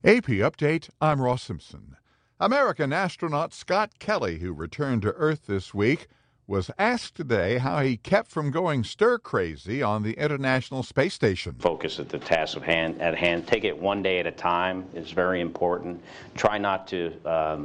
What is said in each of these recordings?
AP Update, I'm Ross Simpson. American astronaut Scott Kelly, who returned to Earth this week, was asked today how he kept from going stir-crazy on the International Space Station. Focus at the task at hand. Take it one day at a time is very important. Try not to,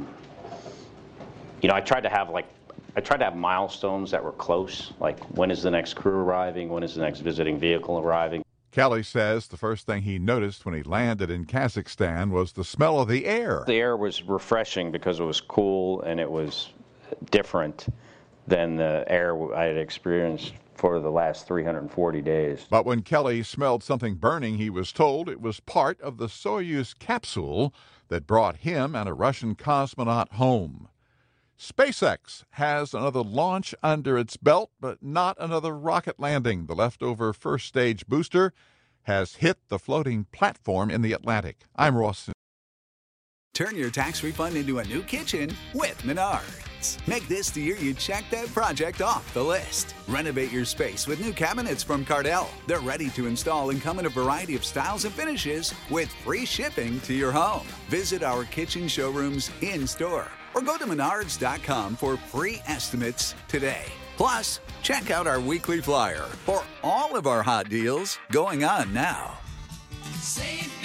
I tried to have milestones that were close, like when is the next crew arriving, when is the next visiting vehicle arriving. Kelly says the first thing he noticed when he landed in Kazakhstan was the smell of the air. The air was refreshing because it was cool and it was different than the air I had experienced for the last 340 days. But when Kelly smelled something burning, he was told it was part of the Soyuz capsule that brought him and a Russian cosmonaut home. SpaceX has another launch under its belt, but not another rocket landing. The leftover first-stage booster has hit the floating platform in the Atlantic. I'm Ross. Turn your tax refund into a new kitchen with Menards. Make this the year you check that project off the list. Renovate your space with new cabinets from Cardell. They're ready to install and come in a variety of styles and finishes with free shipping to your home. Visit our kitchen showrooms in-store or go to Menards.com for free estimates today. Plus, check out our weekly flyer for all of our hot deals going on now. Save